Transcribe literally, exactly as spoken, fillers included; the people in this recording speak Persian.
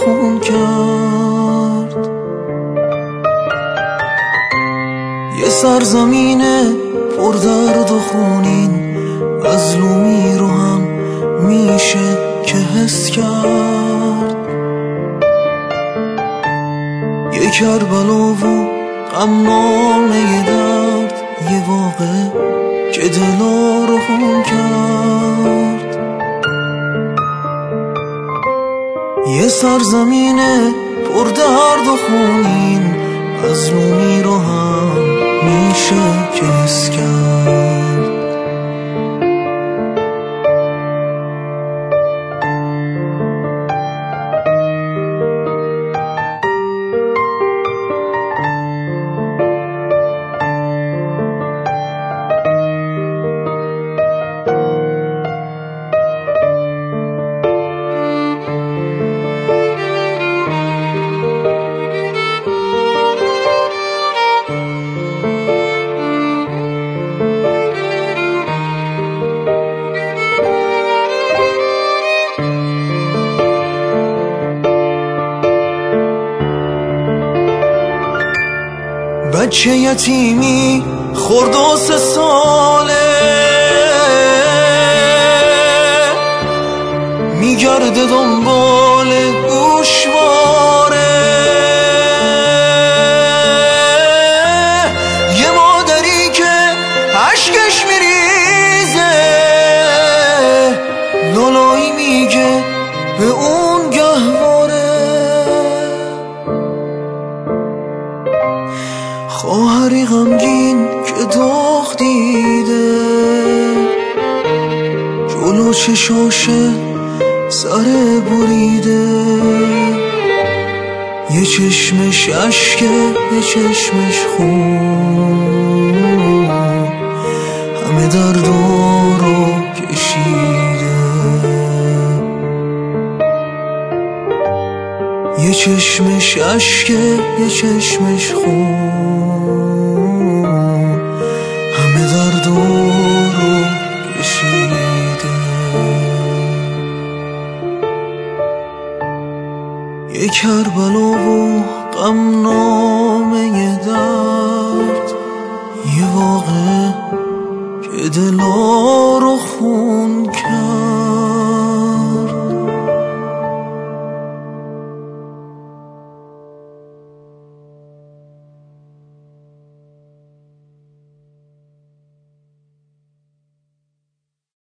خون کرد. یه سرزمین پر درد و خونین مظلومی رو هم میشه که حس کرد. یه کربلا و غمنامه درد، یه واقعه که دلا رو خون کرد. یه سرزمین پر درد و خونین مظلومی رو هم میشه که حس کرد. بچه یتیمی خورد و سه ساله میگرده دنبال گوشواره. یه مادری که عشقش میریزه لالایی میگه به اون گهواره. خواهری غمگین که داغ دیده جلو چشاشه سر بریده. یه چشمش عشقه یه چشمش خون، همه دردا رو کشیده. یه چشمش عشقه یه چشمش خون، همه دردا رو کشیده. یه کربلا و غمنامه درد، یه واقعه که دلا رو خون